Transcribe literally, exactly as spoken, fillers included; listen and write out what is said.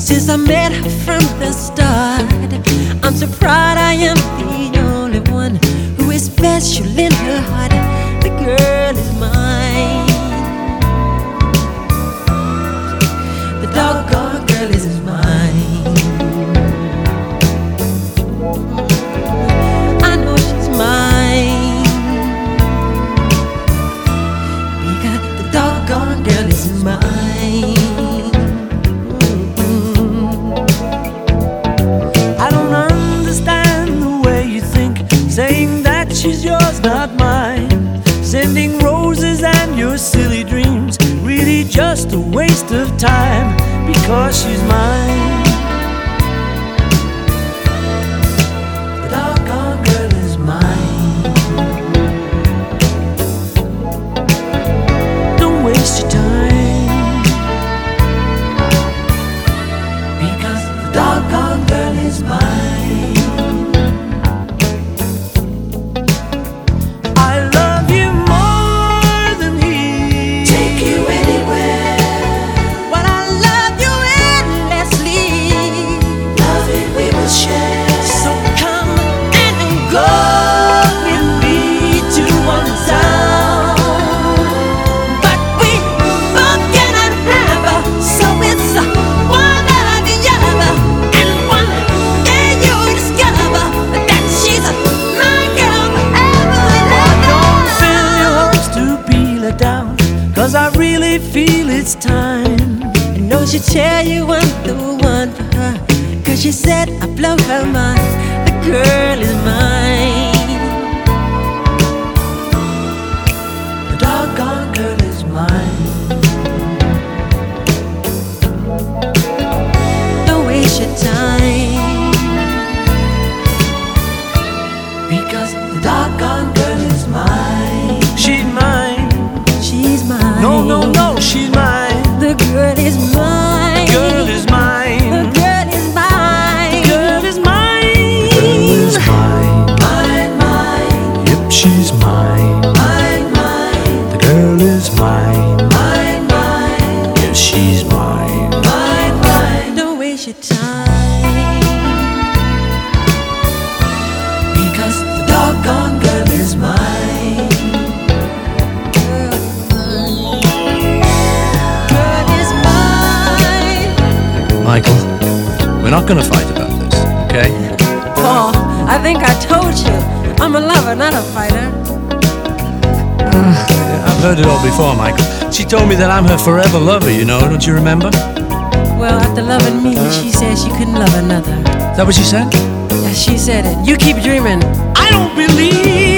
Since I met her from the start, I'm so proud I am the only one who is special in her heart. The girl is mine. The doggone girl is mine. I know she's mine, because the doggone girl is mine. Saying that she's yours, not mine. Sending roses and your silly dreams, really just a waste of time, because she's mine. The doggone girl is mine. Don't waste your time, because the doggone girl is mine. Cause I really feel it's time. I know she'll tell you I'm the one for her, cause she said I blow her mind. The girl is mine. The doggone girl is mine. Don't waste your time, because the doggone girl is mine. She's mine. She's mine. No, no, no, she's mine. The girl is mine. The girl is mine. The girl is mine. The girl is mine. The girl is mine. Mine, mine. Yep, she's mine. Mine, mine. The girl is mine. Mine, mine. Yes, she's mine. Mine, mine. Don't waste your time, because the doggone girl is mine. Michael, we're not gonna fight about this, okay? Paul, I think I told you, I'm a lover, not a fighter. Uh, I've heard it all before, Michael. She told me that I'm her forever lover, you know, don't you remember? Well, after loving me, she said she couldn't love another. Is that what she said? Yeah, she said it. You keep dreaming. I don't believe